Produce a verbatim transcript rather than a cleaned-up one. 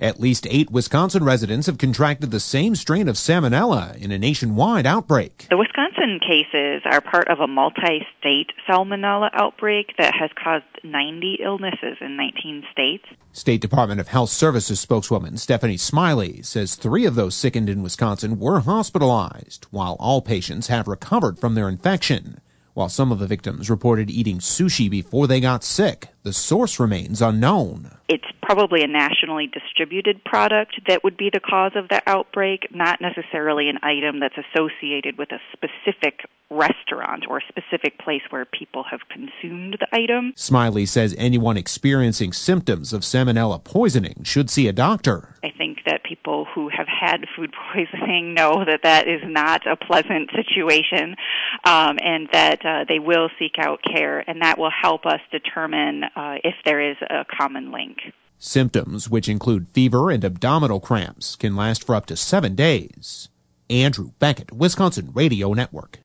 At least eight Wisconsin residents have contracted the same strain of salmonella in a nationwide outbreak. The Wisconsin cases are part of a multi-state salmonella outbreak that has caused ninety illnesses in nineteen states. State Department of Health Services spokeswoman Stephanie Smiley says three of those sickened in Wisconsin were hospitalized, while all patients have recovered from their infection. While some of the victims reported eating sushi before they got sick, the source remains unknown. It's probably a nationally distributed product that would be the cause of the outbreak, not necessarily an item that's associated with a specific restaurant or a specific place where people have consumed the item. Smiley says anyone experiencing symptoms of salmonella poisoning should see a doctor. I think that people who have had food poisoning know that that is not a pleasant situation, um, and that uh, they will seek out care, and that will help us determine uh, if there is a common link. Symptoms, which include fever and abdominal cramps, can last for up to seven days. Andrew Beckett, Wisconsin Radio Network.